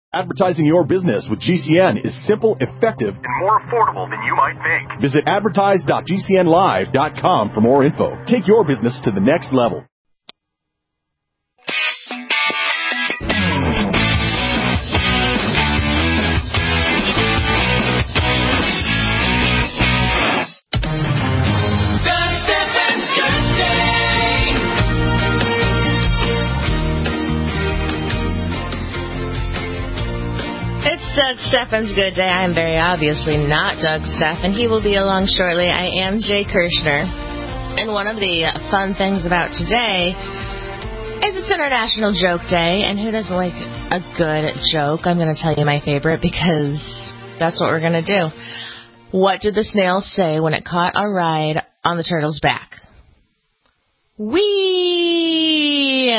Advertising your business with GCN is simple, effective, and more affordable than you might think. Visit advertise.gcnlive.com for more info. Take your business to the next level. Doug Steffen's Good Day. I'm very obviously not Doug Steffen. He will be along shortly. I am Jay Kirshner. And one of the fun things about today is it's International Joke Day. And who doesn't like a good joke? I'm going to tell you my favorite because that's what we're going to do. What did the snail say when it caught a ride on the turtle's back? Whee!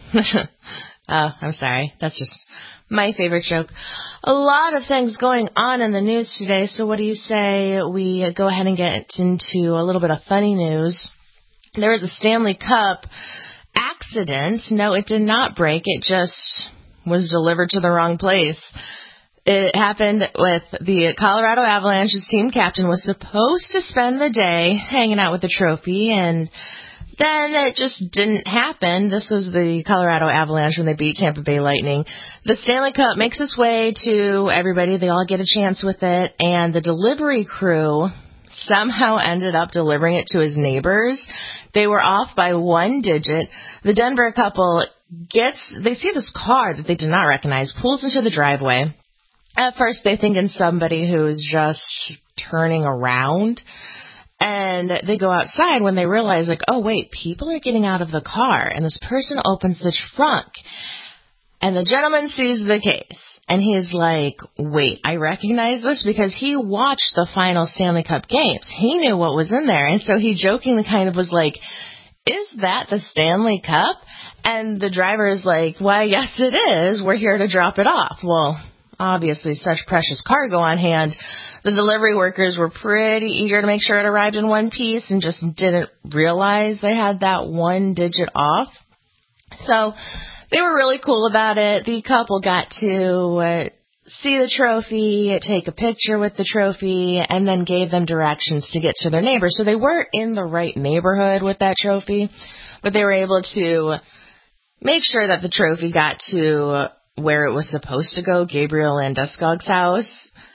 Oh, I'm sorry. That's just my favorite joke. A lot of things going on in the news today, so what do you say we go ahead and get into a little bit of funny news? There was a Stanley Cup accident. No, it did not break. It just was delivered to the wrong place. It happened with the Colorado Avalanche's team captain was supposed to spend the day hanging out with the trophy, and then it just didn't happen. This was the Colorado Avalanche when they beat Tampa Bay Lightning. The Stanley Cup makes its way to everybody. They all get a chance with it. And the delivery crew somehow ended up delivering it to his neighbors. They were off by one digit. The Denver couple they see this car that they did not recognize, pulls into the driveway. At first, they think it's somebody who's just turning around. And they go outside when they realize, like, oh, wait, people are getting out of the car. And this person opens the trunk. And the gentleman sees the case. And he's like, wait, I recognize this because he watched the final Stanley Cup games. He knew what was in there. And so he jokingly kind of was like, is that the Stanley Cup? And the driver is like, why, yes, it is. We're here to drop it off. Well, obviously, such precious cargo on hand. The delivery workers were pretty eager to make sure it arrived in one piece and just didn't realize they had that one digit off. So they were really cool about it. The couple got to see the trophy, take a picture with the trophy, and then gave them directions to get to their neighbors. So they were in the right neighborhood with that trophy, but they were able to make sure that the trophy got to where it was supposed to go, Gabriel Landeskog's house.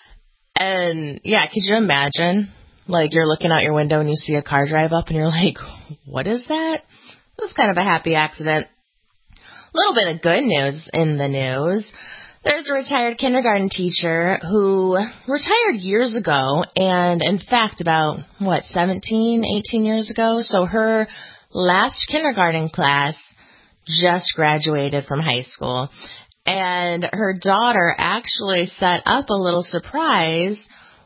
And, yeah, could you imagine, like, you're looking out your window and you see a car drive up and you're like, what is that? It was kind of a happy accident. A little bit of good news in the news. There's a retired kindergarten teacher who retired years ago, and, in fact, about, 17, 18 years ago? So her last kindergarten class just graduated from high school. And her daughter actually set up a little surprise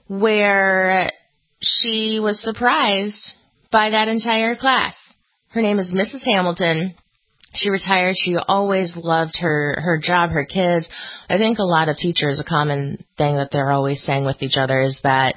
where she was surprised by that entire class. Her name is Mrs. Hamilton. She retired. She always loved her job, her kids. I think a lot of teachers, a common thing that they're always saying with each other is that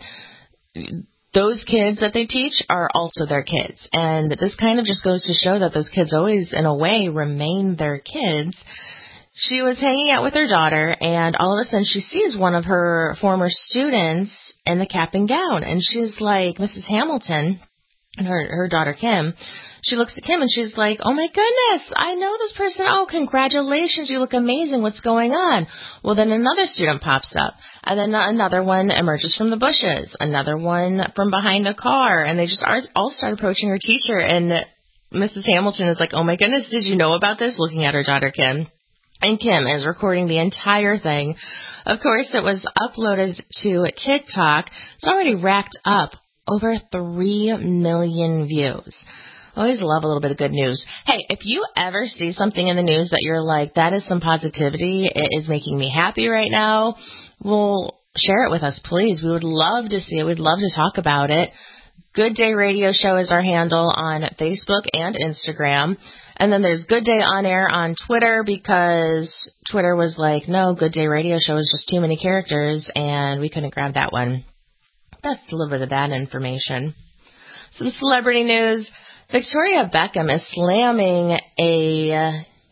those kids that they teach are also their kids. And this kind of just goes to show that those kids always, in a way, remain their kids. She was hanging out with her daughter, and all of a sudden she sees one of her former students in the cap and gown. And she's like, Mrs. Hamilton, and her daughter Kim, she looks at Kim and she's like, oh my goodness, I know this person. Oh, congratulations, you look amazing. What's going on? Well, then another student pops up, and then another one emerges from the bushes, another one from behind a car, and they just all start approaching her teacher. And Mrs. Hamilton is like, oh my goodness, did you know about this? Looking at her daughter Kim. And Kim is recording the entire thing. Of course, it was uploaded to TikTok. It's already racked up over 3 million views. I always love a little bit of good news. Hey, if you ever see something in the news that you're like, that is some positivity, it is making me happy right now, well, share it with us, please. We would love to see it. We'd love to talk about it. Good Day Radio Show is our handle on Facebook and Instagram. And then there's Good Day On Air on Twitter, because Twitter was like, no, Good Day Radio Show is just too many characters, and we couldn't grab that one. That's a little bit of that information. Some celebrity news. Victoria Beckham is slamming a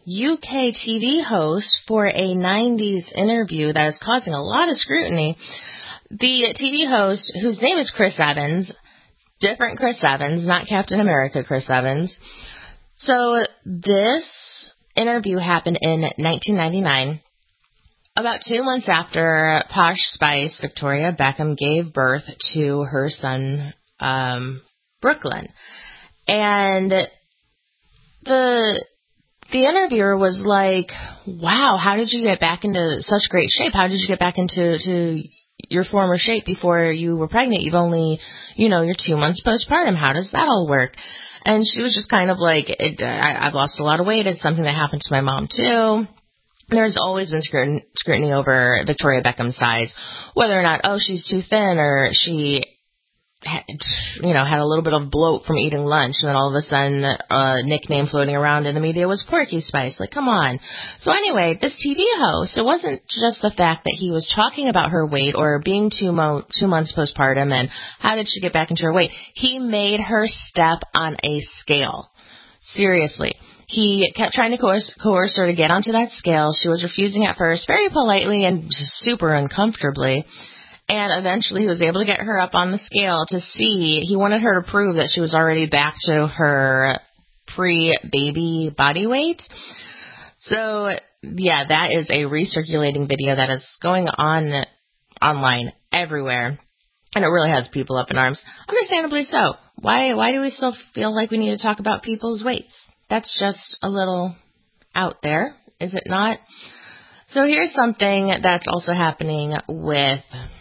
UK TV host for a 90s interview that is causing a lot of scrutiny. The TV host, whose name is Chris Evans, different Chris Evans, not Captain America Chris Evans. So this interview happened in 1999, about 2 months after Posh Spice Victoria Beckham gave birth to her son, Brooklyn. And the interviewer was like, wow, how did you get back into such great shape? How did you get back into your former shape before you were pregnant? You've only, you're 2 months postpartum. How does that all work? And she was just kind of like, I've lost a lot of weight. It's something that happened to my mom too. There's always been scrutiny over Victoria Beckham's size, whether or not, she's too thin, or she had a little bit of bloat from eating lunch, and then all of a sudden a nickname floating around in the media was Porky Spice. Like, come on. So anyway, this TV host, it wasn't just the fact that he was talking about her weight or being 2 months postpartum and how did she get back into her weight. He made her step on a scale. Seriously. He kept trying to coerce her to get onto that scale. She was refusing at first, very politely and just super uncomfortably. And eventually he was able to get her up on the scale to see. He wanted her to prove that she was already back to her pre-baby body weight. So, yeah, that is a recirculating video that is going on online everywhere. And it really has people up in arms. Understandably so. Why do we still feel like we need to talk about people's weights? That's just a little out there, is it not? So here's something that's also happening with,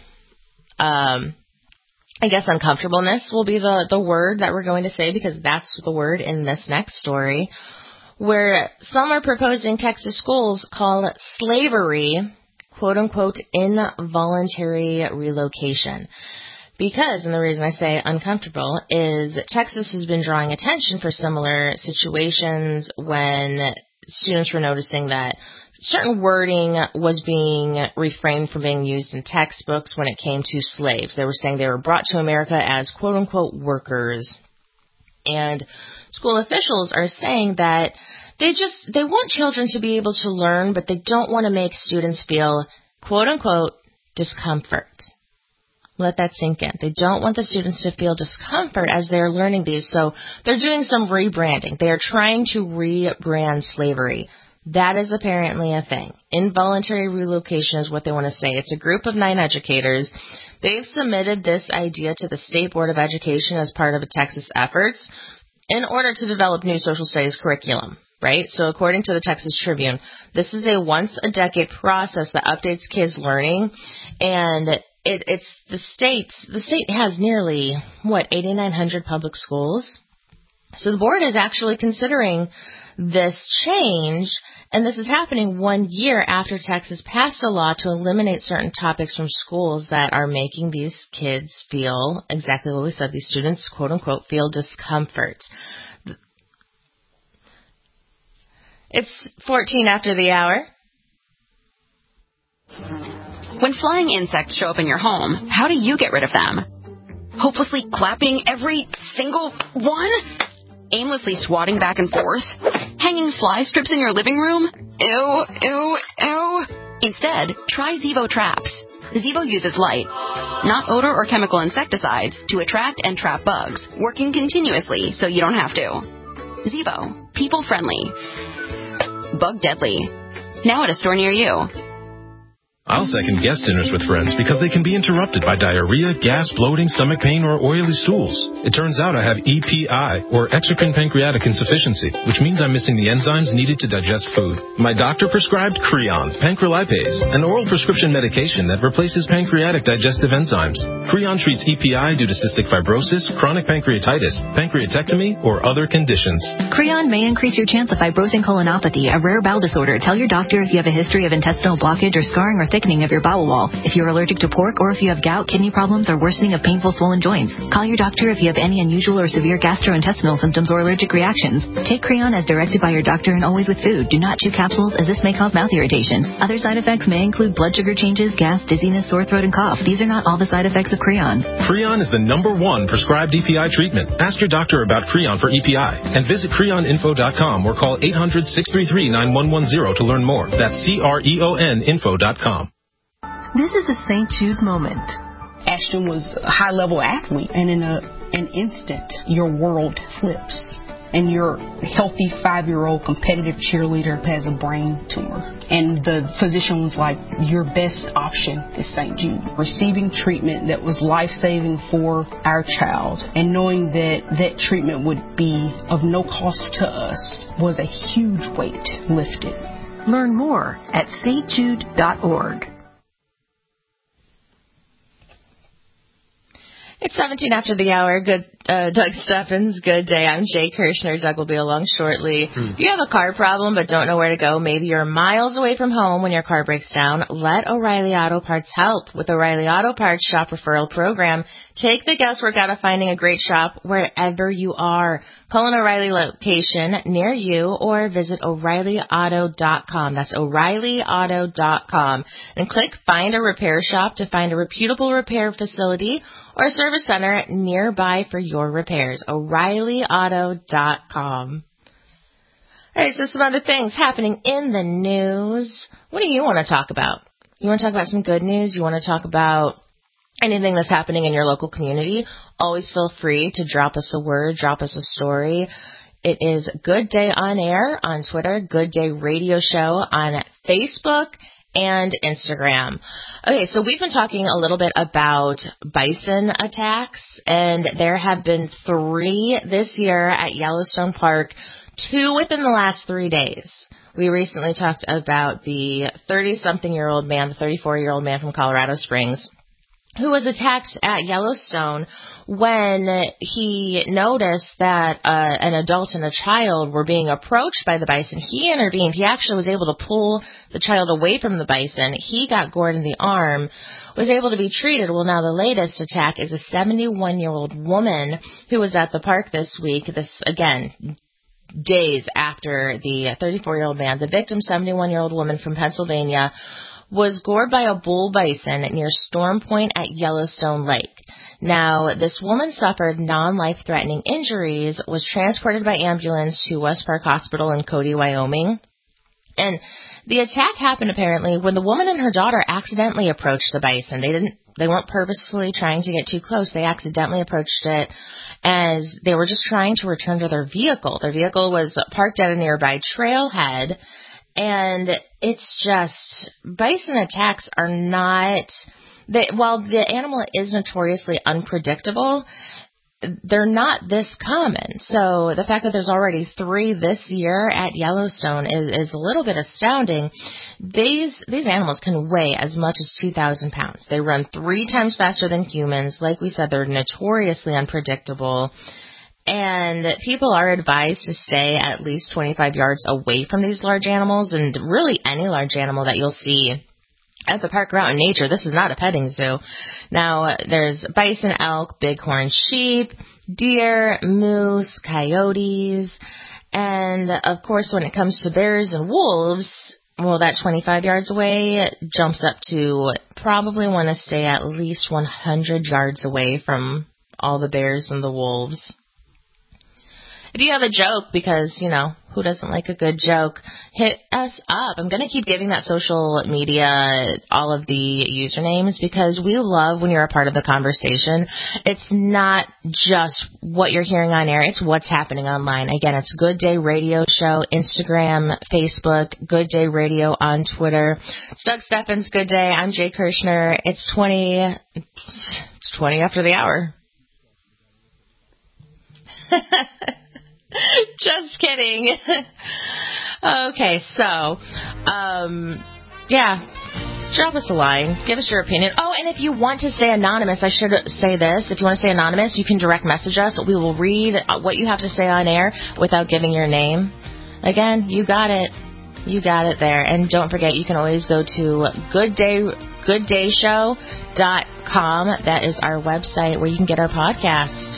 I guess uncomfortableness will be the word that we're going to say, because that's the word in this next story, where some are proposing Texas schools call slavery, quote unquote, involuntary relocation. Because, and the reason I say uncomfortable, is Texas has been drawing attention for similar situations when students were noticing that certain wording was being refrained from being used in textbooks when it came to slaves. They were saying they were brought to America as quote-unquote workers. And school officials are saying that they want children to be able to learn, but they don't want to make students feel quote-unquote discomfort. Let that sink in. They don't want the students to feel discomfort as they're learning these. So they're doing some rebranding. They are trying to rebrand slavery. That is apparently a thing. Involuntary relocation is what they want to say. It's a group of 9 educators. They've submitted this idea to the State Board of Education as part of a Texas efforts in order to develop new social studies curriculum, right? So according to the Texas Tribune, this is a once-a-decade process that updates kids' learning, and it's the state has nearly, 8,900 public schools? So the board is actually considering this change, and this is happening 1 year after Texas passed a law to eliminate certain topics from schools that are making these kids feel exactly what we said, these students, quote unquote, feel discomfort. It's 14 after the hour. When flying insects show up in your home, how do you get rid of them? Hopelessly clapping every single one? Aimlessly swatting back and forth? Hanging fly strips in your living room? Ew, ew, ew. Instead, try Zevo Traps. Zevo uses light, not odor or chemical insecticides, to attract and trap bugs, working continuously so you don't have to. Zevo. People-friendly. Bug-deadly. Now at a store near you. I'll second guest dinners with friends because they can be interrupted by diarrhea, gas, bloating, stomach pain, or oily stools. It turns out I have EPI, or exocrine pancreatic insufficiency, which means I'm missing the enzymes needed to digest food. My doctor prescribed Creon, pancrelipase, an oral prescription medication that replaces pancreatic digestive enzymes. Creon treats EPI due to cystic fibrosis, chronic pancreatitis, pancreatectomy, or other conditions. Creon may increase your chance of fibrosing colonopathy, a rare bowel disorder. Tell your doctor if you have a history of intestinal blockage or scarring or thickening of your bowel wall. If you're allergic to pork or if you have gout, kidney problems, or worsening of painful swollen joints, call your doctor if you have any unusual or severe gastrointestinal symptoms or allergic reactions. Take Creon as directed by your doctor and always with food. Do not chew capsules as this may cause mouth irritation. Other side effects may include blood sugar changes, gas, dizziness, sore throat, and cough. These are not all the side effects of Creon. Creon is the #1 prescribed EPI treatment. Ask your doctor about Creon for EPI and visit CreonInfo.com or call 800-633-9110 to learn more. That's CREONinfo.com. This is a St. Jude moment. Ashton was a high-level athlete, and in an instant, your world flips. And your healthy 5-year-old competitive cheerleader has a brain tumor. And the physician was like, your best option is St. Jude. Receiving treatment that was life-saving for our child and knowing that that treatment would be of no cost to us was a huge weight lifted. Learn more at stjude.org. It's 17 after the hour. Good, Doug Steffens. Good day. I'm Jay Kirshner. Doug will be along shortly. If you have a car problem but don't know where to go, maybe you're miles away from home when your car breaks down, let O'Reilly Auto Parts help. With O'Reilly Auto Parts Shop Referral Program, take the guesswork out of finding a great shop wherever you are. Call an O'Reilly location near you or visit O'ReillyAuto.com. That's O'ReillyAuto.com. And click Find a Repair Shop to find a reputable repair facility or a service center nearby for your repairs. O'ReillyAuto.com. All right, so some other things happening in the news. What do you want to talk about? You want to talk about some good news? You want to talk about anything that's happening in your local community? Always feel free to drop us a word, drop us a story. It is Good Day on Air on Twitter, Good Day Radio Show on Facebook and Instagram. Okay, so we've been talking a little bit about bison attacks, and there have been 3 this year at Yellowstone Park, 2 within the last 3 days. We recently talked about the 30-something-year-old man, the 34-year-old man from Colorado Springs, who was attacked at Yellowstone when he noticed that an adult and a child were being approached by the bison. He intervened. He actually was able to pull the child away from the bison. He got gored in the arm, was able to be treated. Well, now the latest attack is a 71-year-old woman who was at the park this week. This, again, days after the 34-year-old man. The victim, 71-year-old woman from Pennsylvania, was gored by a bull bison near Storm Point at Yellowstone Lake. Now, this woman suffered non-life-threatening injuries, was transported by ambulance to West Park Hospital in Cody, Wyoming. And the attack happened apparently when the woman and her daughter accidentally approached the bison. They weren't purposefully trying to get too close. They accidentally approached it as they were just trying to return to their vehicle. Their vehicle was parked at a nearby trailhead. And it's just, bison attacks are not, while the animal is notoriously unpredictable, they're not this common. So the fact that there's already 3 this year at Yellowstone is a little bit astounding. These animals can weigh as much as 2,000 pounds. They run 3 times faster than humans. Like we said, they're notoriously unpredictable. And people are advised to stay at least 25 yards away from these large animals, and really any large animal that you'll see at the park or out in nature. This is not a petting zoo. Now, there's bison, elk, bighorn sheep, deer, moose, coyotes, and of course when it comes to bears and wolves, well, that 25 yards away jumps up to probably want to stay at least 100 yards away from all the bears and the wolves. If you have a joke, because, you know, who doesn't like a good joke, hit us up. I'm going to keep giving that social media all of the usernames because we love when you're a part of the conversation. It's not just what you're hearing on air. It's what's happening online. Again, it's Good Day Radio Show, Instagram, Facebook, Good Day Radio on Twitter. It's Doug Steffens, Good Day. I'm Jay Kirshner. It's 20 after the hour. Just kidding. Okay, so, drop us a line. Give us your opinion. Oh, and if you want to stay anonymous, I should say this. If you want to stay anonymous, you can direct message us. We will read what you have to say on air without giving your name. Again, you got it. You got it there. And don't forget, you can always go to gooddayshow.com. That is our website where you can get our podcast.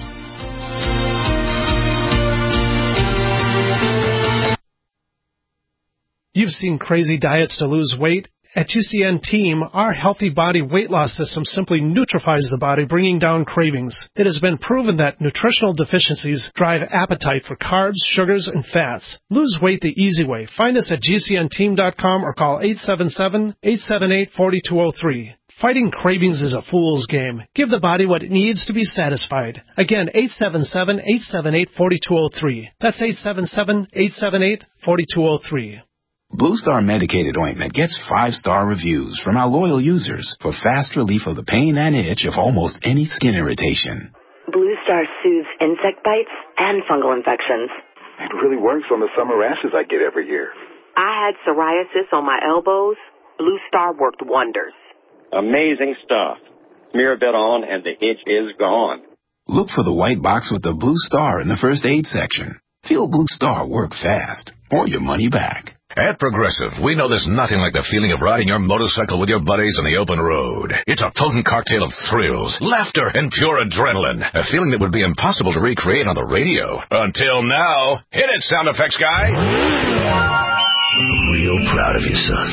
You've seen crazy diets to lose weight. At GCN Team, our healthy body weight loss system simply neutralizes the body, bringing down cravings. It has been proven that nutritional deficiencies drive appetite for carbs, sugars, and fats. Lose weight the easy way. Find us at GCNteam.com or call 877-878-4203. Fighting cravings is a fool's game. Give the body what it needs to be satisfied. Again, 877-878-4203. That's 877-878-4203. Blue Star medicated ointment gets 5-star reviews from our loyal users for fast relief of the pain and itch of almost any skin irritation. Blue Star soothes insect bites and fungal infections. It really works on the summer rashes I get every year. I had psoriasis on my elbows. Blue Star worked wonders. Amazing stuff. Smear a bit on and the itch is gone. Look for the white box with the Blue Star in the first aid section. Feel Blue Star work fast or your money back. At Progressive, we know there's nothing like the feeling of riding your motorcycle with your buddies on the open road. It's a potent cocktail of thrills, laughter, and pure adrenaline. A feeling that would be impossible to recreate on the radio. Until now. Hit it, sound effects guy. I'm real proud of you, son.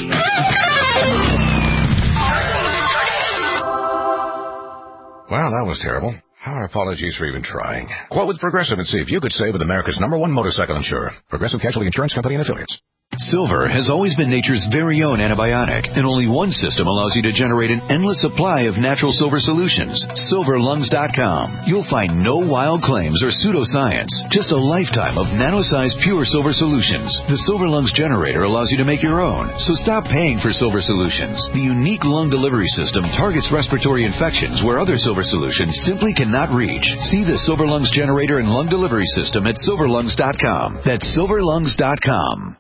Well, that was terrible. Our apologies for even trying. Quote with Progressive and see if you could save with America's #1 motorcycle insurer. Progressive Casualty Insurance Company and Affiliates. Silver has always been nature's very own antibiotic, and only one system allows you to generate an endless supply of natural silver solutions. SilverLungs.com. You'll find no wild claims or pseudoscience, just a lifetime of nano-sized pure silver solutions. The Silver Lungs generator allows you to make your own, so stop paying for silver solutions. The unique lung delivery system targets respiratory infections where other silver solutions simply cannot reach. See the Silver Lungs generator and lung delivery system at SilverLungs.com. That's SilverLungs.com.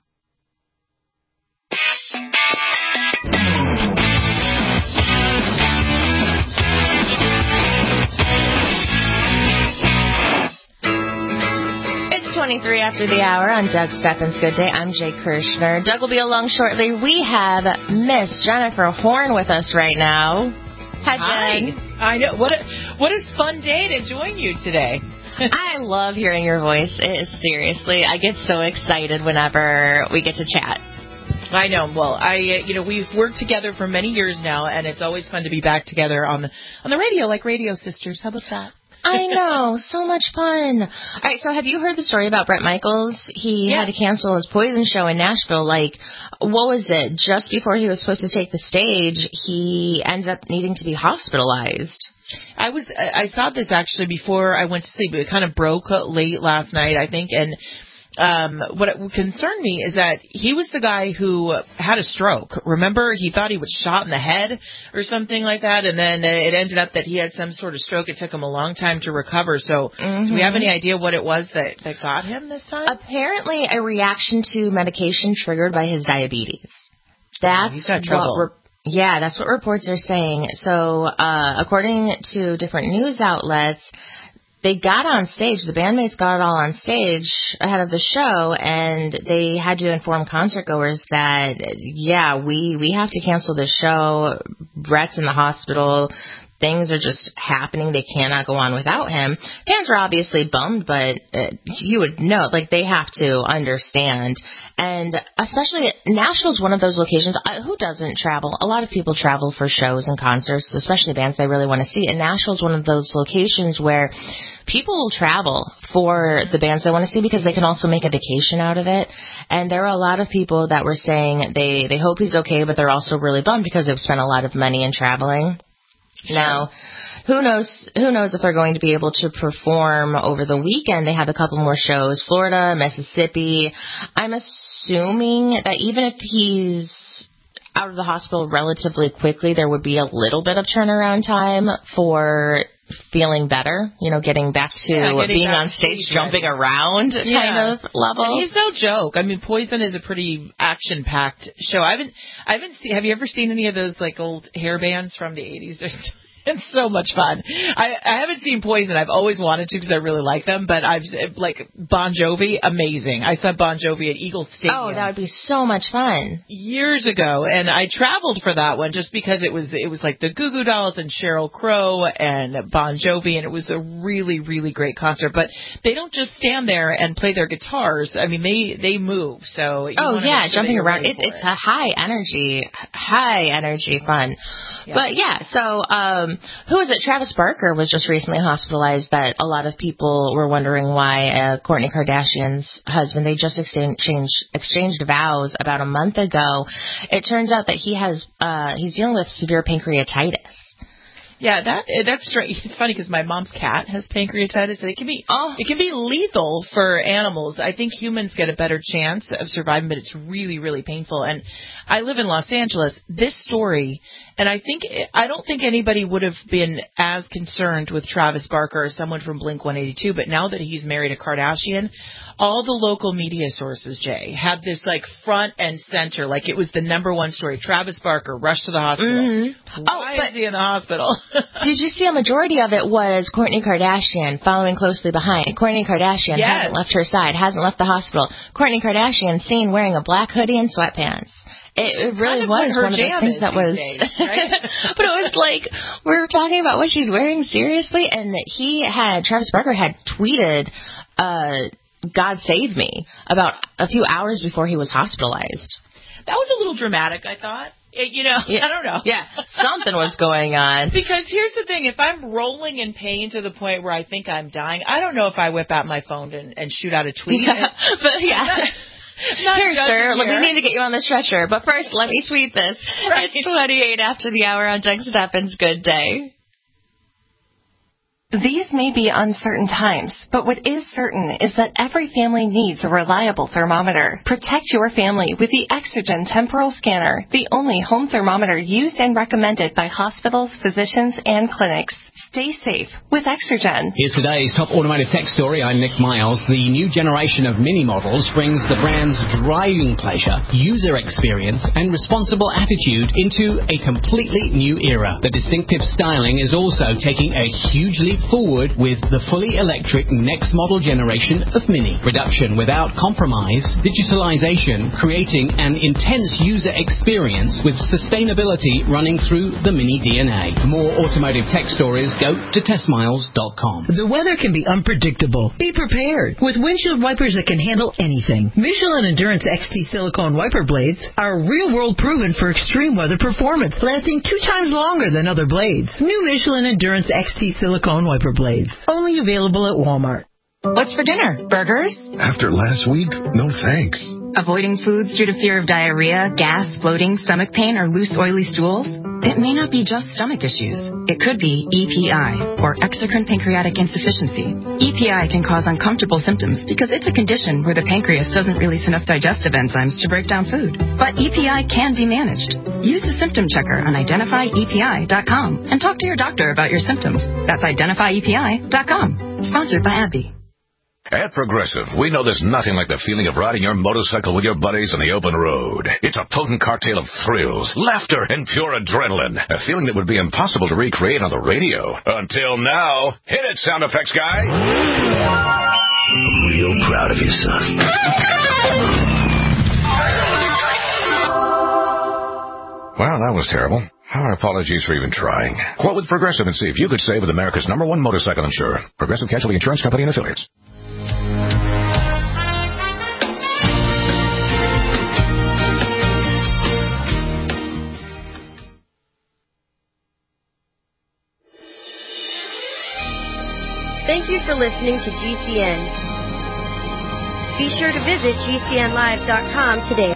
It's 23 after the hour on Doug Steffens' Good Day. I'm Jay Kirshner. Doug will be along shortly. We have Miss Jennifer Horn with us right now. Hi, Jen. Hi. I know. What a fun day to join you today. I love hearing your voice. Seriously, I get so excited whenever we get to chat. I know. Well, we've worked together for many years now, and it's always fun to be back together on the radio, like Radio Sisters. How about that? I know. So much fun. All right, so have you heard the story about Bret Michaels? He had to cancel his Poison show in Nashville. Like, what was it? Just before he was supposed to take the stage, he ended up needing to be hospitalized. I saw this actually before I went to sleep. It kind of broke late last night, I think, and what concerned me is that he was the guy who had a stroke. Remember, he thought he was shot in the head or something like that, and then it ended up that he had some sort of stroke. It took him a long time to recover. So do we have any idea what it was that got him this time? Apparently a reaction to medication triggered by his diabetes. That's got trouble. That's what reports are saying. So according to different news outlets, they got on stage, the bandmates got all on stage ahead of the show, and they had to inform concertgoers that, we have to cancel this show. Bret's in the hospital. Things are just happening. They cannot go on without him. Fans are obviously bummed, but you would know, like, they have to understand. And especially Nashville's one of those locations. Who doesn't travel? A lot of people travel for shows and concerts, especially bands they really want to see. And Nashville's one of those locations where people will travel for the bands they want to see because they can also make a vacation out of it. And there are a lot of people that were saying they hope he's okay, but they're also really bummed because they've spent a lot of money in traveling. Sure. Now, who knows if they're going to be able to perform over the weekend. They have a couple more shows, Florida, Mississippi. I'm assuming that even if he's out of the hospital relatively quickly, there would be a little bit of turnaround time for feeling better, getting back to being on stage, jumping around kind of level. And he's no joke. I mean, Poison is a pretty action-packed show. I haven't seen. Have you ever seen any of those like old hair bands from the 80s? It's so much fun. I haven't seen Poison. I've always wanted to because I really like them, but Bon Jovi, amazing. I saw Bon Jovi at Eagle Stadium. Oh, that would be so much fun. Years ago, and I traveled for that one just because it was like the Goo Goo Dolls and Sheryl Crow and Bon Jovi, and it was a really, really great concert. But they don't just stand there and play their guitars. I mean, they move. So jumping around. It's a high energy fun. Yeah. But so who is it? Travis Barker was just recently hospitalized. That a lot of people were wondering why Kourtney Kardashian's husband. They just exchanged vows about a month ago. It turns out that he's dealing with severe pancreatitis. Yeah, that's strange. It's funny because my mom's cat has pancreatitis, and it can be lethal for animals. I think humans get a better chance of surviving, but it's really, really painful. And I live in Los Angeles. This story, and I don't think anybody would have been as concerned with Travis Barker as someone from Blink-182, but now that he's married a Kardashian, all the local media sources, Jay, had this front and center, like it was the number one story. Travis Barker rushed to the hospital. Mm-hmm. Why is he in the hospital? Did you see a majority of it was Kourtney Kardashian following closely behind? Kourtney Kardashian hasn't left her side, hasn't left the hospital. Kourtney Kardashian seen wearing a black hoodie and sweatpants. It really was one of those things that was, days, right? But it was like, we were talking about what she's wearing seriously, and Travis Barker had tweeted, God save me, about a few hours before he was hospitalized. That was a little dramatic, I thought. I don't know. Yeah, something was going on. Because here's the thing, if I'm rolling in pain to the point where I think I'm dying, I don't know if I whip out my phone and shoot out a tweet. Yeah, Here, sir, we need to get you on the stretcher. But first, let me tweet this. Right. It's 28 after the hour on Doug Steffens' Good Day. These may be uncertain times, but what is certain is that every family needs a reliable thermometer. Protect your family with the Exergen Temporal Scanner, the only home thermometer used and recommended by hospitals, physicians, and clinics. Stay safe with Exergen. Here's today's top automotive tech story. I'm Nick Miles. The new generation of Mini models brings the brand's driving pleasure, user experience, and responsible attitude into a completely new era. The distinctive styling is also taking a huge leap forward with the fully electric next model generation of Mini. Production without compromise, digitalization, creating an intense user experience with sustainability running through the Mini DNA. For more automotive tech stories, go to testmiles.com. The weather can be unpredictable. Be prepared with windshield wipers that can handle anything. Michelin Endurance XT silicone wiper blades are real-world proven for extreme weather performance, lasting 2 times longer than other blades. New Michelin Endurance XT silicone wiper blades, only available at Walmart. What's for dinner? Burgers? After last week, no thanks. Avoiding foods due to fear of diarrhea, gas, bloating, stomach pain, or loose, oily stools? It may not be just stomach issues. It could be EPI, or exocrine pancreatic insufficiency. EPI can cause uncomfortable symptoms because it's a condition where the pancreas doesn't release enough digestive enzymes to break down food. But EPI can be managed. Use the symptom checker on identifyepi.com and talk to your doctor about your symptoms. That's identifyepi.com. Sponsored by AbbVie. At Progressive, we know there's nothing like the feeling of riding your motorcycle with your buddies on the open road. It's a potent cocktail of thrills, laughter, and pure adrenaline. A feeling that would be impossible to recreate on the radio. Until now. Hit it, sound effects guy. I'm real proud of you, son. Well, that was terrible. Our apologies for even trying. Quote with Progressive and see if you could save with America's #1 motorcycle insurer. Progressive Casualty Insurance Company and Affiliates. Thank you for listening to GCN. Be sure to visit GCNlive.com today.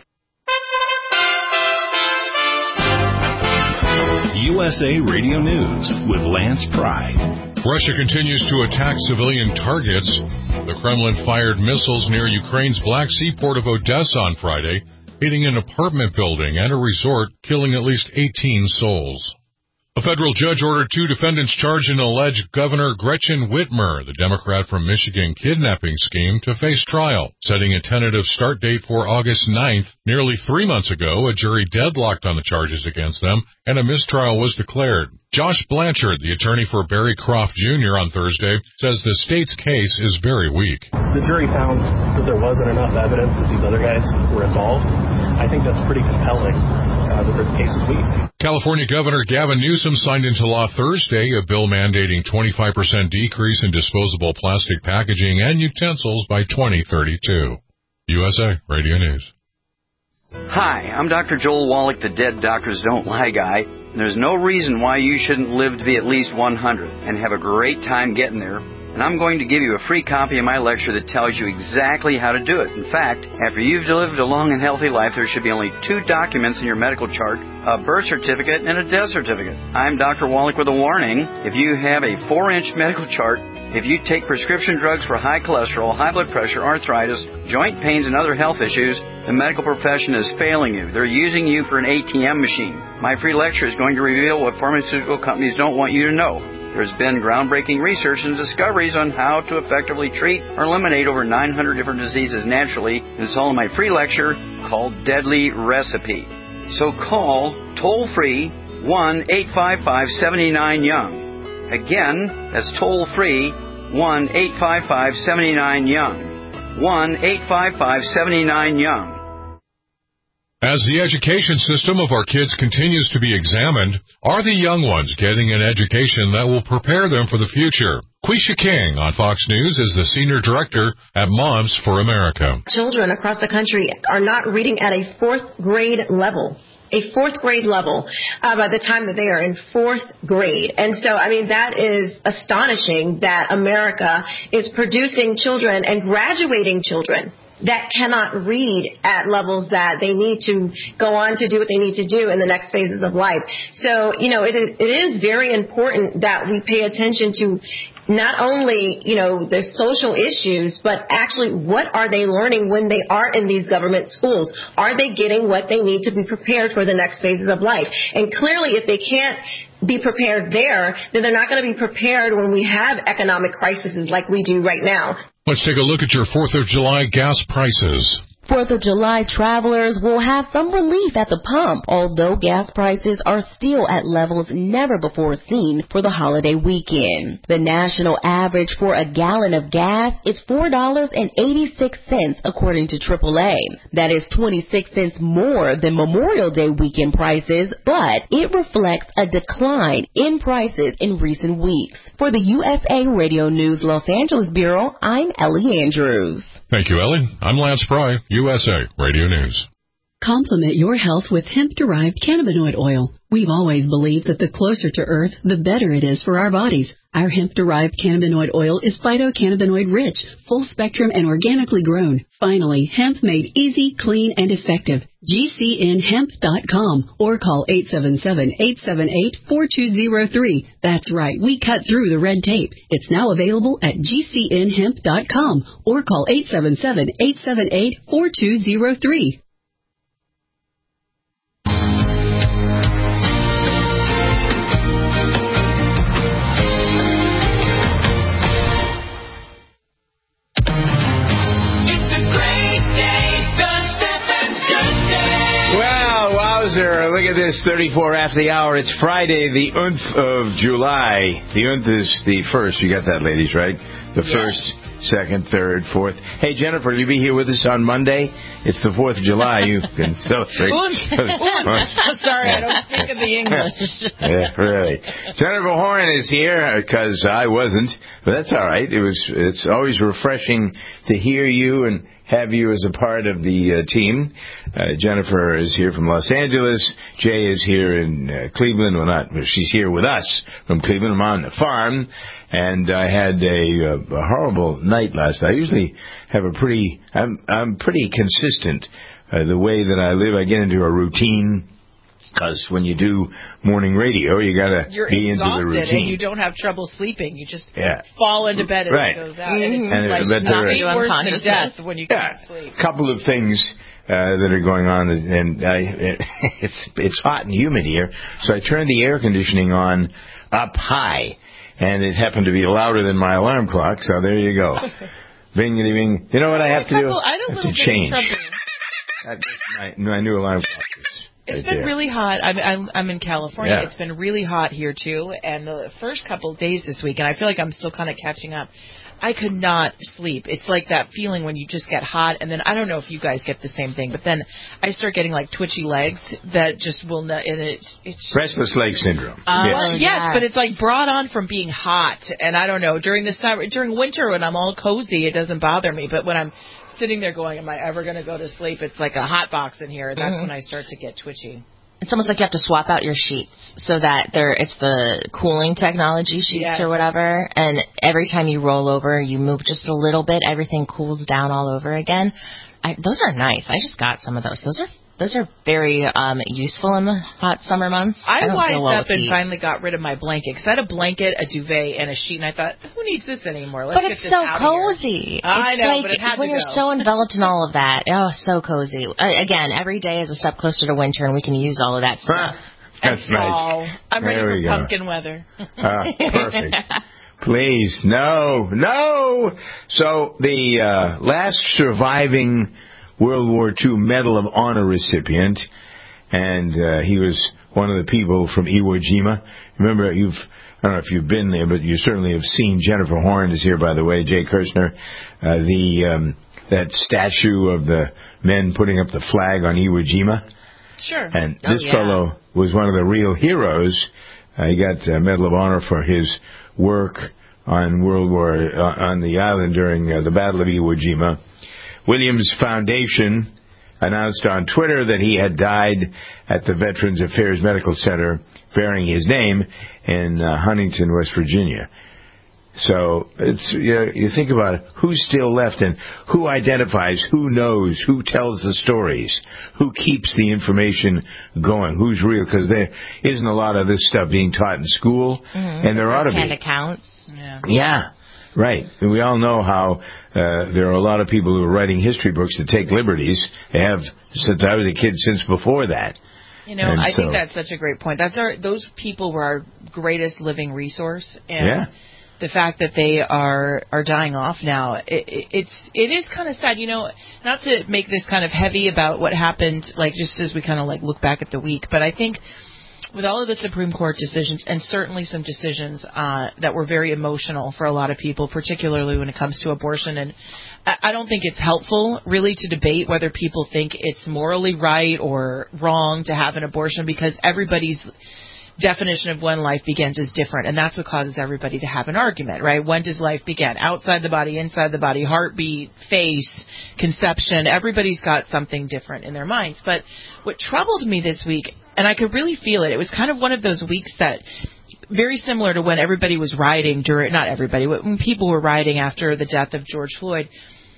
USA Radio News with Lance Pry. Russia continues to attack civilian targets. The Kremlin fired missiles near Ukraine's Black Sea port of Odessa on Friday, hitting an apartment building and a resort, killing at least 18 souls. A federal judge ordered 2 defendants charged in an alleged Governor Gretchen Whitmer, the Democrat from Michigan, kidnapping scheme to face trial, setting a tentative start date for August 9th. Nearly 3 months ago, a jury deadlocked on the charges against them, and a mistrial was declared. Josh Blanchard, the attorney for Barry Croft Jr. on Thursday, says the state's case is very weak. The jury found that there wasn't enough evidence that these other guys were involved. I think that's pretty compelling that the case is weak. California Governor Gavin Newsom signed into law Thursday a bill mandating 25% decrease in disposable plastic packaging and utensils by 2032. USA Radio News. Hi, I'm Dr. Joel Wallach, the Dead Doctors Don't Lie guy. And there's no reason why you shouldn't live to be at least 100 and have a great time getting there. And I'm going to give you a free copy of my lecture that tells you exactly how to do it. In fact, after you've lived a long and healthy life, there should be only 2 documents in your medical chart, a birth certificate and a death certificate. I'm Dr. Wallach with a warning. If you have a 4-inch medical chart, if you take prescription drugs for high cholesterol, high blood pressure, arthritis, joint pains, and other health issues, the medical profession is failing you. They're using you for an ATM machine. My free lecture is going to reveal what pharmaceutical companies don't want you to know. There's been groundbreaking research and discoveries on how to effectively treat or eliminate over 900 different diseases naturally, and it's all in my free lecture called Deadly Recipe. So call toll-free 1-855-79-YOUNG. Again, that's toll-free 1-855-79-YOUNG. 1-855-79-YOUNG. As the education system of our kids continues to be examined, are the young ones getting an education that will prepare them for the future? Quisha King on Fox News is the Senior Director at Moms for America. Children across the country are not reading at a 4th grade level. A 4th grade level by the time that they are in 4th grade. And so, that is astonishing that America is producing children and graduating children that cannot read at levels that they need to go on to do what they need to do in the next phases of life. So, it is very important that we pay attention to not only, the social issues, but actually what are they learning when they are in these government schools? Are they getting what they need to be prepared for the next phases of life? And clearly, if they can't be prepared there, then they're not going to be prepared when we have economic crises like we do right now. Let's take a look at your 4th of July gas prices. 4th of July travelers will have some relief at the pump, although gas prices are still at levels never before seen for the holiday weekend. The national average for a gallon of gas is $4.86 according to AAA. That is 26 cents more than Memorial Day weekend prices, but it reflects a decline in prices in recent weeks. For the USA Radio News Los Angeles Bureau, I'm Ellie Andrews. Thank you, Ellie. I'm Lance Pry, USA Radio News. Complement your health with hemp-derived cannabinoid oil. We've always believed that the closer to Earth, the better it is for our bodies. Our hemp-derived cannabinoid oil is phytocannabinoid-rich, full-spectrum, and organically grown. Finally, hemp made easy, clean, and effective. GCNhemp.com or call 877-878-4203. That's right, we cut through the red tape. It's now available at GCNhemp.com or call 877-878-4203. Look at this, 34 after the hour. It's Friday, the 9th of July. The 9th is the 1st. You got that, ladies, right? The 1st, 2nd, 3rd, 4th. Hey, Jennifer, will you be here with us on Monday? It's the 4th of July. You can celebrate. Sorry, I don't speak of the English. Yeah, really. Jennifer Horn is here because I wasn't, but that's all right. It's always refreshing to hear you and have you as a part of the team. Jennifer is here from Los Angeles. Jay is here in Cleveland. She's here with us from Cleveland. I'm on the farm. And I had a horrible night last night. I usually have I'm pretty consistent. The way that I live, I get into a routine. Because when you do morning radio, you got to be into the routine. You're exhausted and you don't have trouble sleeping. You just fall into bed and it goes out. And it's like nothing worse than death when you can't sleep. A couple of things that are going on, and it's hot and humid here, so I turned the air conditioning on up high, and it happened to be louder than my alarm clock, so there you go. Bingity bing. You know what I have to do? I have to change. My new alarm clock. It's been really hot. I'm in California. Yeah. It's been really hot here, too. And the first couple of days this week, and I feel like I'm still kind of catching up, I could not sleep. It's like that feeling when you just get hot, and then I don't know if you guys get the same thing, but then I start getting like twitchy legs that just will not, and it's restless leg syndrome. Well, yes, but it's like brought on from being hot, and I don't know, during winter when I'm all cozy, it doesn't bother me, but when I'm sitting there going, am I ever going to go to sleep? It's like a hot box in here. That's when I start to get twitchy. It's almost like you have to swap out your sheets so that it's the cooling technology sheets or whatever. And every time you roll over, you move just a little bit, everything cools down all over again. Those are nice. I just got some of those. Those are very useful in the hot summer months. I wised up and finally got rid of my blanket because I had a blanket, a duvet, and a sheet, and I thought, who needs this anymore? Let's but it's so cozy. I know, like but it had when to you're so enveloped in all of that. Oh, so cozy. Again, every day is a step closer to winter, and we can use all of that stuff. That's nice. I'm ready for pumpkin weather. Perfect. Please, no. So the last surviving World War II Medal of Honor recipient, and he was one of the people from Iwo Jima. Remember, I don't know if you've been there, but you certainly have seen. Jennifer Horn is here, by the way, Jay Kirshner, that statue of the men putting up the flag on Iwo Jima. Sure. And this fellow was one of the real heroes. He got a Medal of Honor for his work on on the island during the Battle of Iwo Jima. Williams Foundation announced on Twitter that he had died at the Veterans Affairs Medical Center bearing his name in Huntington, West Virginia. So you think about it, who's still left and who identifies, who knows, who tells the stories, who keeps the information going, who's real, because there isn't a lot of this stuff being taught in school, and there ought to be. First-hand accounts. Yeah. Right. And we all know how there are a lot of people who are writing history books that take liberties. They have since I was a kid, since before that. You know, I think that's such a great point. Those people were our greatest living resource. And the fact that they are dying off now, it is kind of sad. You know, not to make this kind of heavy about what happened, like just as we kind of like look back at the week, but I think with all of the Supreme Court decisions, and certainly some decisions that were very emotional for a lot of people, particularly when it comes to abortion, and I don't think it's helpful, really, to debate whether people think it's morally right or wrong to have an abortion, because everybody's definition of when life begins is different, and that's what causes everybody to have an argument, right? When does life begin? Outside the body, inside the body, heartbeat, face, conception. Everybody's got something different in their minds. But what troubled me this week, and I could really feel it, it was kind of one of those weeks that, very similar to when everybody was rioting not everybody, when people were rioting after the death of George Floyd,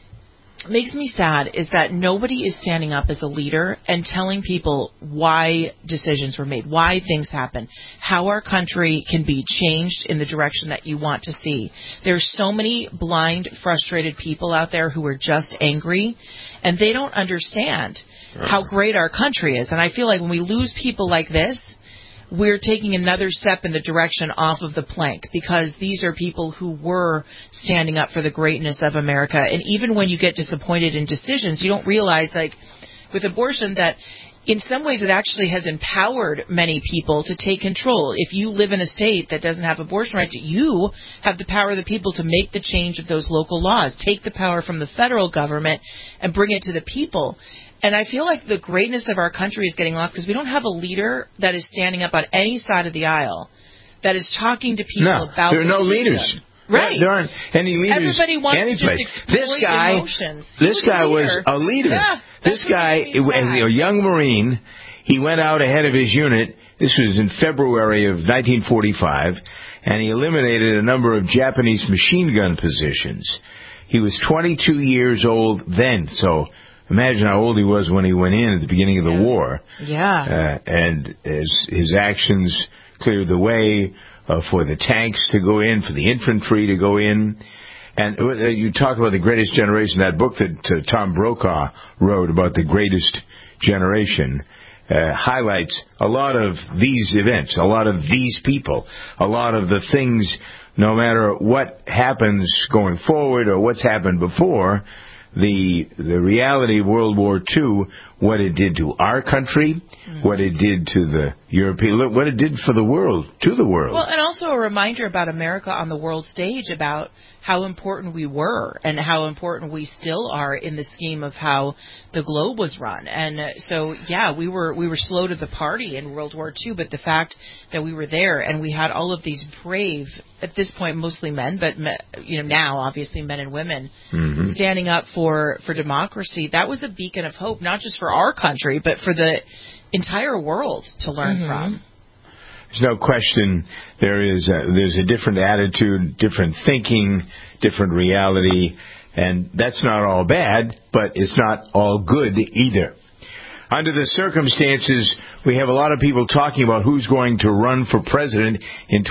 makes me sad is that nobody is standing up as a leader and telling people why decisions were made, why things happen, how our country can be changed in the direction that you want to see. There's so many blind, frustrated people out there who are just angry, and they don't understand how great our country is. And I feel like when we lose people like this, we're taking another step in the direction off of the plank, because these are people who were standing up for the greatness of America. And even when you get disappointed in decisions, you don't realize, like with abortion, that in some ways it actually has empowered many people to take control. If you live in a state that doesn't have abortion rights, you have the power of the people to make the change of those local laws, take the power from the federal government and bring it to the people. And I feel like the greatness of our country is getting lost because we don't have a leader that is standing up on any side of the aisle that is talking to people about there are no leaders. Right. There aren't any leaders. Everybody wants any to place. just exploit emotions. This guy was a leader. Yeah, this guy, as a young Marine, he went out ahead of his unit. This was in February of 1945, and he eliminated a number of Japanese machine gun positions. He was 22 years old then, so imagine how old he was when he went in at the beginning of the war. Yeah. And his actions cleared the way for the tanks to go in, for the infantry to go in. And you talk about the greatest generation. That book that Tom Brokaw wrote about the greatest generation highlights a lot of these events, a lot of these people, a lot of the things, no matter what happens going forward or what's happened before, the reality of World War II, what it did to our country, what it did to the European, what it did for the world, to the world. Well, and also a reminder about America on the world stage, about how important we were and how important we still are in the scheme of how the globe was run. And so, yeah, we were slow to the party in World War II, but the fact that we were there and we had all of these brave, at this point mostly men, but now obviously men and women, standing up for democracy, that was a beacon of hope, not just for our country, but for the entire world to learn from. There's no question there's a different attitude, different thinking, different reality, and that's not all bad, but it's not all good either. Under the circumstances, we have a lot of people talking about who's going to run for president in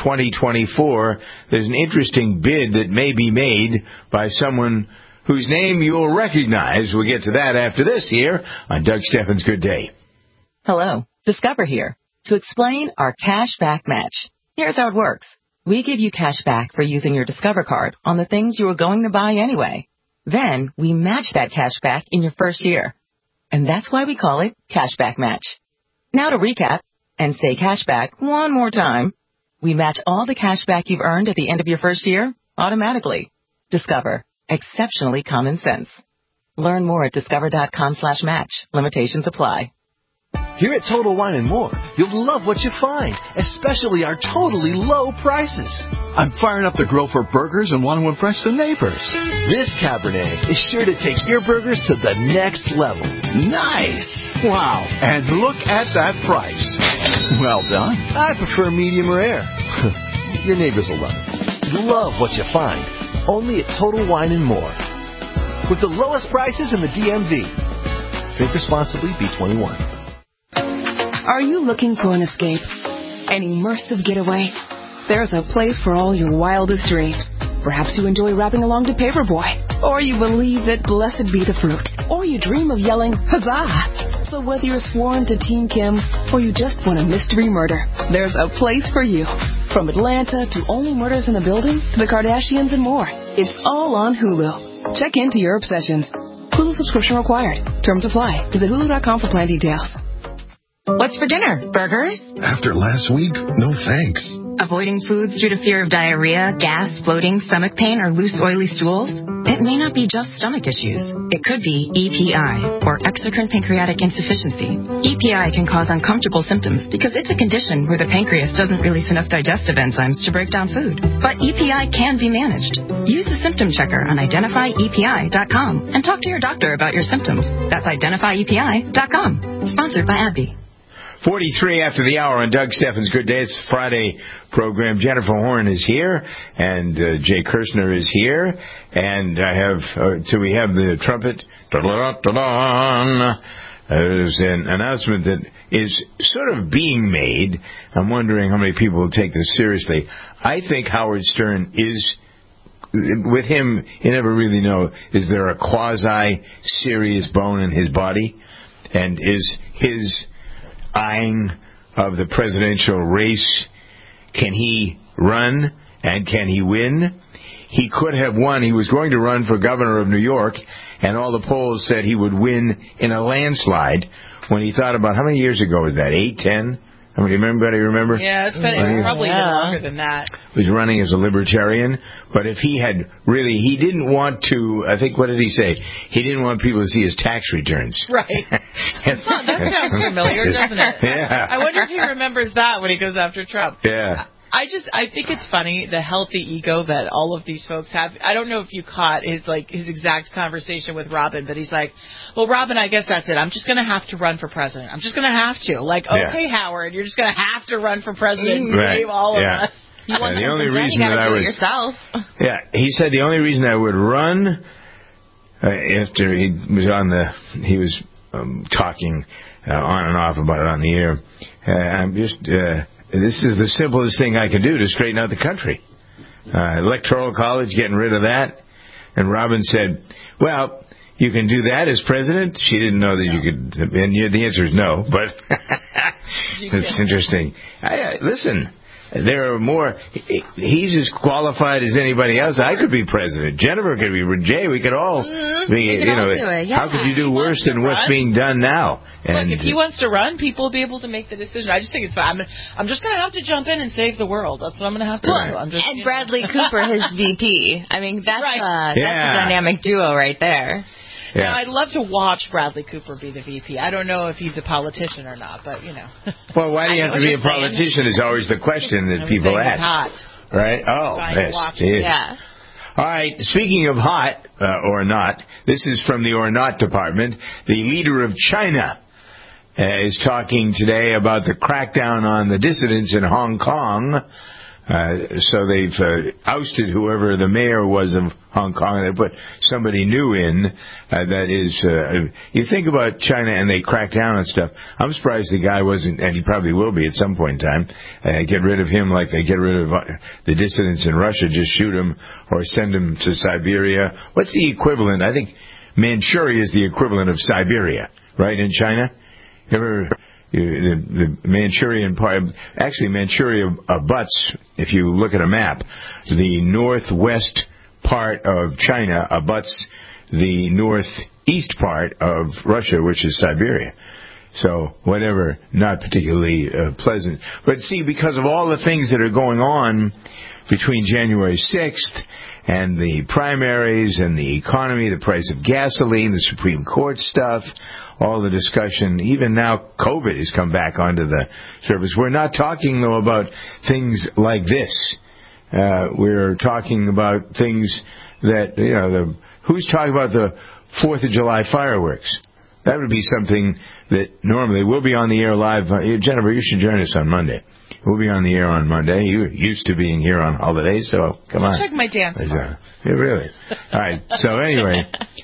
2024. There's an interesting bid that may be made by someone whose name you'll recognize. We'll get to that after this here on Doug Stephan's Good Day. Hello, Discover here to explain our cash back match. Here's how it works. We give you cash back for using your Discover card on the things you were going to buy anyway. Then we match that cash back in your first year. And that's why we call it Cash Back Match. Now to recap and say cash back one more time. We match all the cash back you've earned at the end of your first year automatically. Discover. Exceptionally common sense. Learn more at discover.com/match. Limitations apply. Here at Total Wine & More, you'll love what you find, especially our totally low prices. I'm firing up the grill for burgers and want to impress the neighbors. This Cabernet is sure to take your burgers to the next level. Nice! Wow, and look at that price. Well done. I prefer medium rare. Your neighbors will love it. Love what you find, only at Total Wine & More. With the lowest prices in the DMV. Drink responsibly, B21. Are you looking for an escape? An immersive getaway? There's a place for all your wildest dreams. Perhaps you enjoy rapping along to Paperboy, or you believe that blessed be the fruit, or you dream of yelling, huzzah! So whether you're sworn to Team Kim, or you just want a mystery murder, there's a place for you. From Atlanta to Only Murders in the Building to the Kardashians and more, it's all on Hulu. Check into your obsessions. Hulu subscription required. Terms apply. Visit Hulu.com for plan details. What's for dinner? Burgers? After last week, no thanks. Avoiding foods due to fear of diarrhea, gas, bloating, stomach pain, or loose, oily stools? It may not be just stomach issues. It could be EPI, or exocrine pancreatic insufficiency. EPI can cause uncomfortable symptoms because it's a condition where the pancreas doesn't release enough digestive enzymes to break down food. But EPI can be managed. Use the symptom checker on identifyepi.com and talk to your doctor about your symptoms. That's identifyepi.com. Sponsored by AbbVie. 43 after the hour on Doug Stephan's Good Day. It's Friday program. Jennifer Horn is here, and Jay Kirshner is here, and I have we have the trumpet. There's an announcement that is sort of being made. I'm wondering how many people will take this seriously. I think Howard Stern is, with him, you never really know, is there a quasi-serious bone in his body? And is his eyeing of the presidential race, can he run and can he win? He could have won. He was going to run for governor of New York, and all the polls said he would win in a landslide. When he thought about, how many years ago was that, 8, 10? Anybody remember? Yeah, it's probably been longer than that. He was running as a libertarian, but if he had really, he didn't want to, I think, what did he say? He didn't want people to see his tax returns. Right. That sounds familiar, doesn't it? Yeah. I wonder if he remembers that when he goes after Trump. Yeah. I think it's funny, the healthy ego that all of these folks have. I don't know if you caught his exact conversation with Robin, but he's like, well, Robin, I guess that's it. I'm just going to have to run for president. I'm just going to have to. Like, okay, Howard, you're just going to have to run for president and save all of us. You want the only reason you that I do would, it yourself. Yeah, he said the only reason I would run after he was talking on and off about it on the air. I'm just. This is the simplest thing I can do to straighten out the country. Electoral college, getting rid of that. And Robin said, well, you can do that as president? She didn't know that you could, and the answer is no, but it's interesting. Listen, there are more, he's as qualified as anybody else. I could be president. Jennifer could be, Jay, we could all be, how could you do worse than what's being done now? And if he wants to run, people will be able to make the decision. I just think it's fine. I'm just going to have to jump in and save the world. That's what I'm going to have to do. And Bradley Cooper, his VP. I mean, that's a dynamic duo right there. Yeah. Now, I'd love to watch Bradley Cooper be the VP. I don't know if he's a politician or not, but, Well, why do you have to be a politician is always the question that people ask. Hot. Right? Oh, yes. Yeah. All right, speaking of hot, or not, this is from the or not department. The leader of China is talking today about the crackdown on the dissidents in Hong Kong. So they've ousted whoever the mayor was of Hong Kong, and they put somebody new in that is... you think about China and they crack down on stuff. I'm surprised the guy wasn't, and he probably will be at some point in time, get rid of him like they get rid of the dissidents in Russia, just shoot him or send him to Siberia. What's the equivalent? I think Manchuria is the equivalent of Siberia, right, in China? The Manchurian part, actually Manchuria abuts, if you look at a map, the northwest part of China abuts the northeast part of Russia, which is Siberia. So, whatever, not particularly pleasant. But see, because of all the things that are going on between January 6th and the primaries and the economy, the price of gasoline, the Supreme Court stuff, all the discussion, even now COVID has come back onto the surface. We're not talking, though, about things like this. We're talking about things that, who's talking about the 4th of July fireworks? That would be something that normally we'll be on the air live. Jennifer, you should join us on Monday. We'll be on the air on Monday. You're used to being here on holidays, so come on. Check my dance card. Yeah, really. All right. So anyway,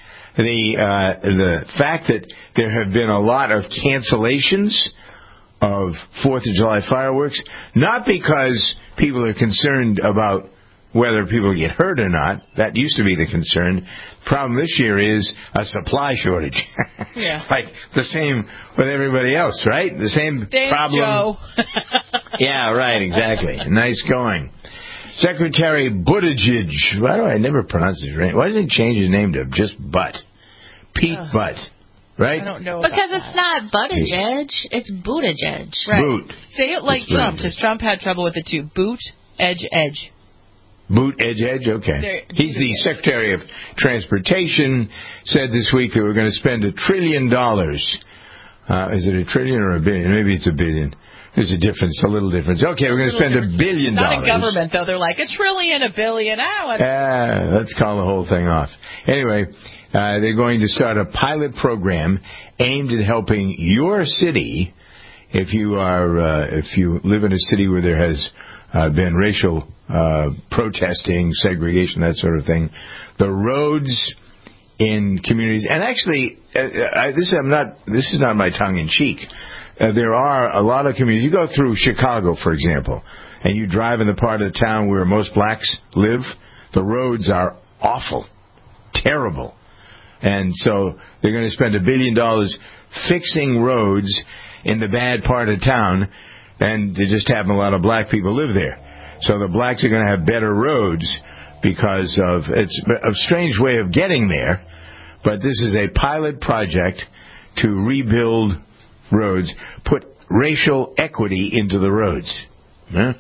the fact that there have been a lot of cancellations of 4th of July fireworks, not because people are concerned about whether people get hurt or not. That used to be the concern. The problem this year is a supply shortage. Yeah. Like the same with everybody else, right? The same problem. Joe. Yeah, right, exactly. Nice going. Secretary Buttigieg. Why do I never pronounce his name? Why doesn't he change his name to just Butt? Pete Butt. Right? I don't know. Because it's not Buttigieg. It's Buttigieg. Right. Boot. Say it like Trump, because Trump had trouble with it too. Boot, edge, edge. Boot, edge, okay. He's the Secretary of Transportation, said this week that we're going to spend $1 trillion. Is it $1 trillion or $1 billion? Maybe it's $1 billion. There's a difference, a little difference. Okay, we're going to spend $1 billion. Not in government, though. They're like, $1 trillion, $1 billion. Let's call the whole thing off. Anyway, they're going to start a pilot program aimed at helping your city, if you live in a city where there has been racial protesting, segregation, that sort of thing. The roads in communities, and actually, this is not my tongue in cheek. There are a lot of communities. You go through Chicago, for example, and you drive in the part of the town where most blacks live. The roads are awful, terrible, and so they're going to spend $1 billion fixing roads in the bad part of town, and they just happen a lot of black people live there. So the blacks are going to have better roads because of it's a strange way of getting there, but this is a pilot project to rebuild roads, put racial equity into the roads. Huh?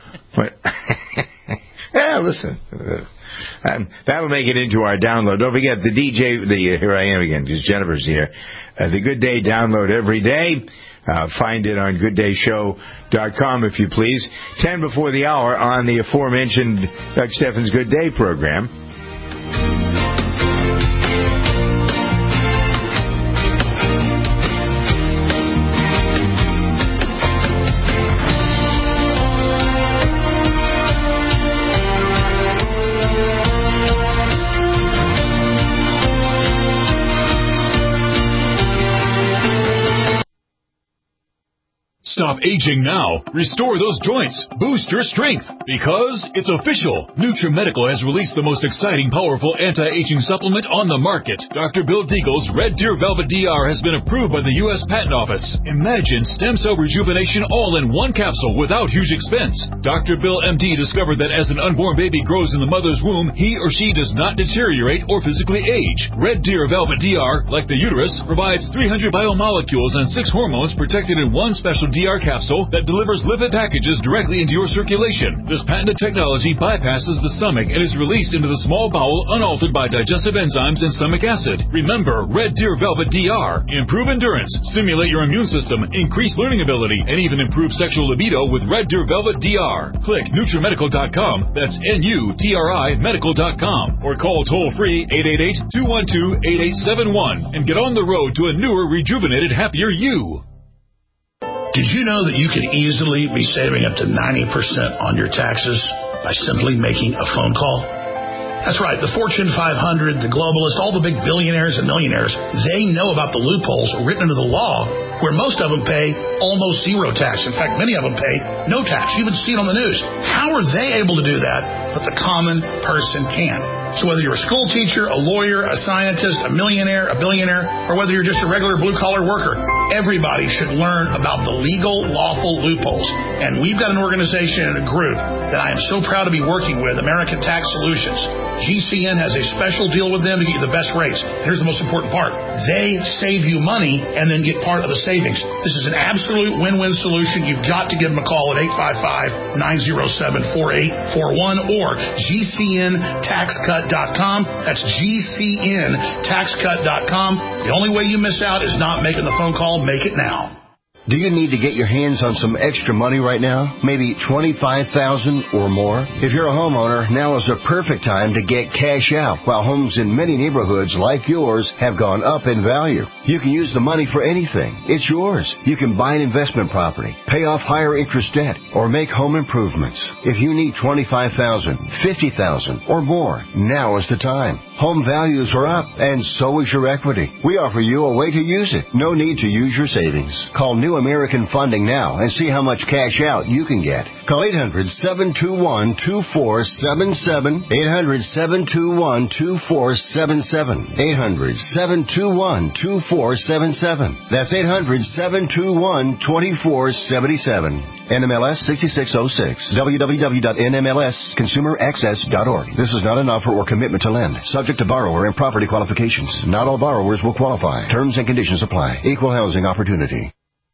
Yeah, listen. That'll make it into our download. Don't forget the DJ. Here I am again because Jennifer's here. The Good Day download every day. Find it on GoodDayShow.com, if you please. 10 before the hour on the aforementioned Doug Steffens Good Day program. Stop aging now. Restore those joints. Boost your strength. Because it's official. NutriMedical has released the most exciting, powerful anti-aging supplement on the market. Dr. Bill Deagle's Red Deer Velvet DR has been approved by the U.S. Patent Office. Imagine stem cell rejuvenation all in one capsule without huge expense. Dr. Bill MD discovered that as an unborn baby grows in the mother's womb, he or she does not deteriorate or physically age. Red Deer Velvet DR, like the uterus, provides 300 biomolecules and 6 hormones protected in one special DR capsule that delivers lipid packages directly into your circulation. This patented technology bypasses the stomach and is released into the small bowel unaltered by digestive enzymes and stomach acid. Remember, Red Deer Velvet DR. Improve endurance, stimulate your immune system, increase learning ability, and even improve sexual libido with Red Deer Velvet DR. Click NutriMedical.com, that's N-U-T-R-I medical.com, or call toll-free 888-212-8871 and get on the road to a newer, rejuvenated, happier you. Did you know that you could easily be saving up to 90% on your taxes by simply making a phone call? That's right. The Fortune 500, the globalists, all the big billionaires and millionaires, they know about the loopholes written into the law where most of them pay almost zero tax. In fact, many of them pay no tax. You even see it on the news. How are they able to do that, but the common person can't? So whether you're a school teacher, a lawyer, a scientist, a millionaire, a billionaire, or whether you're just a regular blue-collar worker, everybody should learn about the legal, lawful loopholes. And we've got an organization and a group that I am so proud to be working with, American Tax Solutions. GCN has a special deal with them to get you the best rates. Here's the most important part. They save you money and then get part of the savings. This is an absolute win-win solution. You've got to give them a call at 855-907-4841 or GCNTaxCut.com. That's GCNTaxCut.com. The only way you miss out is not making the phone call. Make it now. Do you need to get your hands on some extra money right now? Maybe $25,000 or more? If you're a homeowner, now is the perfect time to get cash out while homes in many neighborhoods like yours have gone up in value. You can use the money for anything. It's yours. You can buy an investment property, pay off higher interest debt, or make home improvements. If you need $25,000, $50,000 or more, now is the time. Home values are up, and so is your equity. We offer you a way to use it. No need to use your savings. Call New American Funding now and see how much cash out you can get. Call 800-721-2477. 800-721-2477. 800-721-2477. That's 800-721-2477. NMLS 6606. www.nmlsconsumeraccess.org. This is not an offer or commitment to lend. Subject to borrower and property qualifications. Not all borrowers will qualify. Terms and conditions apply. Equal housing opportunity.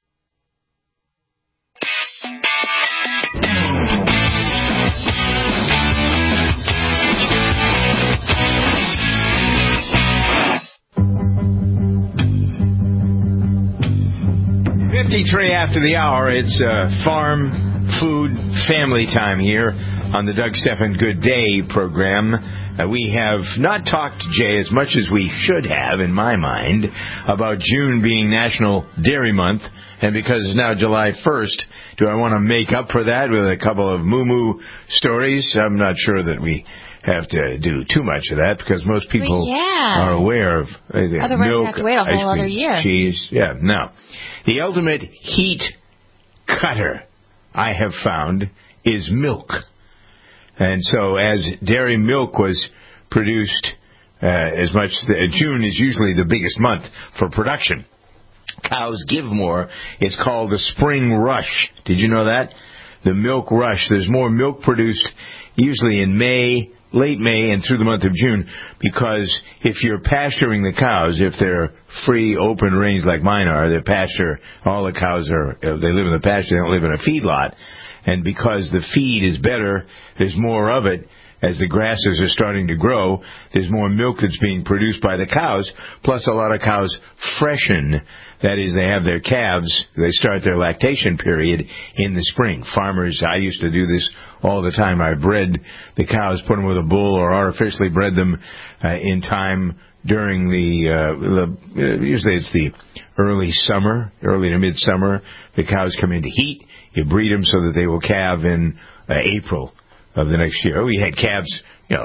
After the hour, it's farm, food, family time here on the Doug Stephan Good Day program. We have not talked, Jay, as much as we should have, in my mind, about June being National Dairy Month. And because it's now July 1st, do I want to make up for that with a couple of moo-moo stories? I'm not sure that we have to do too much of that because most people are aware of otherwise milk, you have to wait a whole other year. Cheese. Yeah, no. The ultimate heat cutter, I have found, is milk. And so as dairy milk was produced as much, June is usually the biggest month for production. Cows give more. It's called the spring rush. Did you know that? The milk rush. There's more milk produced usually in May, late May and through the month of June, because if you're pasturing the cows, if they're free, open range like mine are, they're pasture, all the cows are, they live in the pasture, they don't live in a feedlot, and because the feed is better, there's more of it. As the grasses are starting to grow, there's more milk that's being produced by the cows, plus a lot of cows freshen. That is, they have their calves, they start their lactation period in the spring. Farmers, I used to do this all the time. I bred the cows, put them with a bull, or artificially bred them in time during usually it's the early summer, early to midsummer. The cows come into heat. You breed them so that they will calve in April of the next year. We had calves,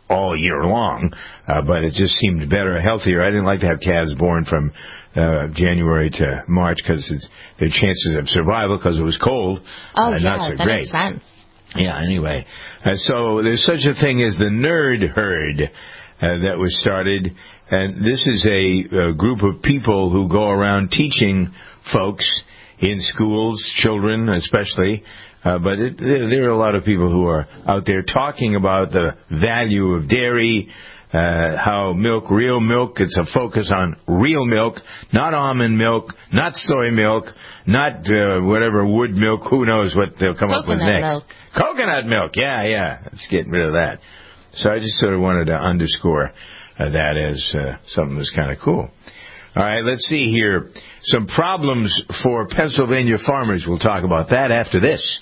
all year long, but it just seemed better, healthier. I didn't like to have calves born from January to March because their chances of survival, because it was cold, not so that great. makes sense. Yeah, anyway. So there's such a thing as the Nerd Herd that was started, and this is a group of people who go around teaching folks in schools, children especially, but there are a lot of people who are out there talking about the value of dairy, how milk, real milk, it's a focus on real milk, not almond milk, not soy milk, not whatever wood milk, who knows what they'll come up with next. Milk. Coconut milk, yeah, let's get rid of that. So I just sort of wanted to underscore that as something that's kind of cool. All right, let's see here. Some problems for Pennsylvania farmers. We'll talk about that after this.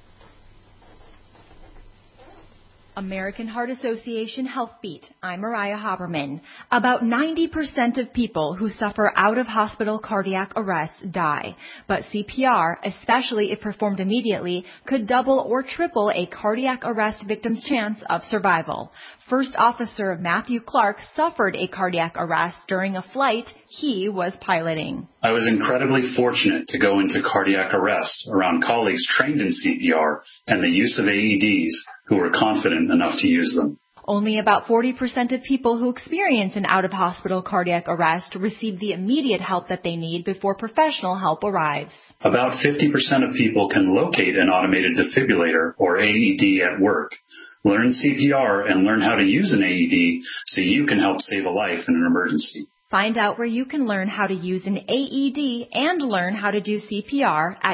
American Heart Association Health Beat. I'm Mariah Haberman. About 90% of people who suffer out-of-hospital cardiac arrest die, but CPR, especially if performed immediately, could double or triple a cardiac arrest victim's chance of survival. First Officer Matthew Clark suffered a cardiac arrest during a flight he was piloting. I was incredibly fortunate to go into cardiac arrest around colleagues trained in CPR and the use of AEDs who were confident enough to use them. Only about 40% of people who experience an out-of-hospital cardiac arrest receive the immediate help that they need before professional help arrives. About 50% of people can locate an automated defibrillator or AED at work. Learn CPR and learn how to use an AED so you can help save a life in an emergency. Find out where you can learn how to use an AED and learn how to do CPR at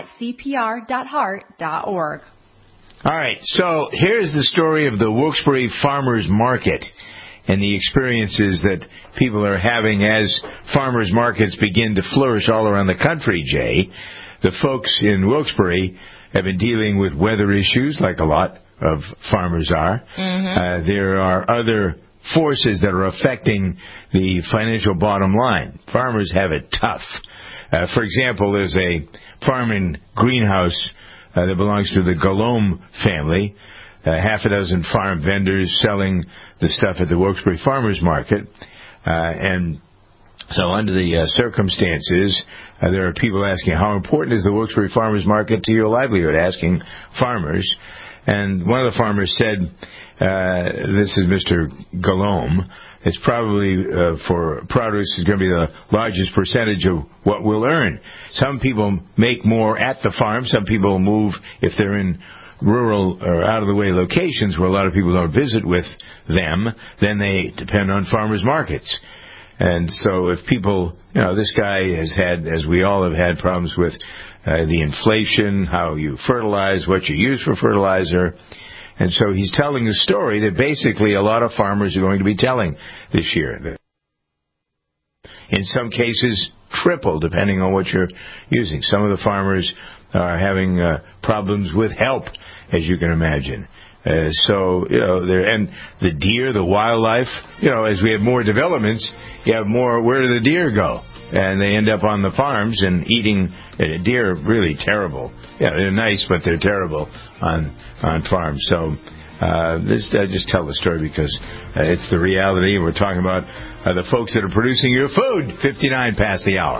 cpr.heart.org. All right, so here's the story of the Wilkes-Barre Farmers Market and the experiences that people are having as farmers markets begin to flourish all around the country, Jay. The folks in Wilkes-Barre have been dealing with weather issues like a lot of farmers are. Mm-hmm. There are other forces that are affecting the financial bottom line. Farmers have it tough. For example, there's a farm and greenhouse that belongs to the Galome family, half a dozen farm vendors selling the stuff at the Wilkes-Barre Farmers Market. And so under the circumstances, there are people asking, how important is the Wilkes-Barre Farmers Market to your livelihood? Asking farmers. And one of the farmers said, this is Mr. Galome, it's probably for produce is going to be the largest percentage of what we'll earn. Some people make more at the farm. Some people move if they're in rural or out-of-the-way locations where a lot of people don't visit with them. Then they depend on farmers markets. And so if people, this guy has had, as we all have had, problems with the inflation, how you fertilize, what you use for fertilizer. And so he's telling a story that basically a lot of farmers are going to be telling this year. In some cases, triple, depending on what you're using. Some of the farmers are having problems with help, as you can imagine. And the deer, the wildlife, as we have more developments, you have more, where do the deer go? And they end up on the farms and eating deer. Really terrible. Yeah, they're nice, but they're terrible on farms. So I just tell the story because it's the reality. We're talking about the folks that are producing your food. 59 past the hour.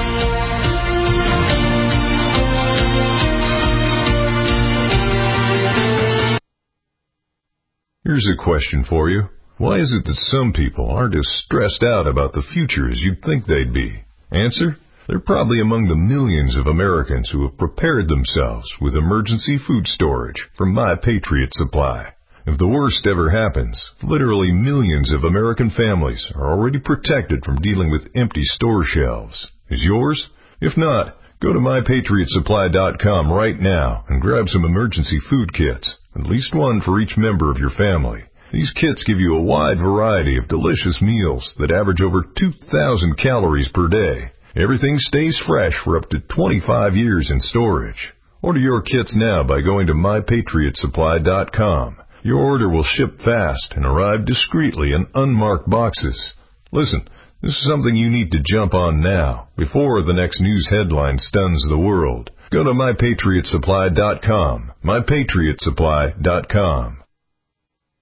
Here's a question for you. Why is it that some people aren't as stressed out about the future as you'd think they'd be? Answer: they're probably among the millions of Americans who have prepared themselves with emergency food storage from My Patriot Supply. If the worst ever happens, literally millions of American families are already protected from dealing with empty store shelves. Is yours? If not, go to MyPatriotSupply.com right now and grab some emergency food kits, at least one for each member of your family. These kits give you a wide variety of delicious meals that average over 2,000 calories per day. Everything stays fresh for up to 25 years in storage. Order your kits now by going to MyPatriotSupply.com. Your order will ship fast and arrive discreetly in unmarked boxes. Listen, this is something you need to jump on now, before the next news headline stuns the world. Go to MyPatriotSupply.com. MyPatriotSupply.com.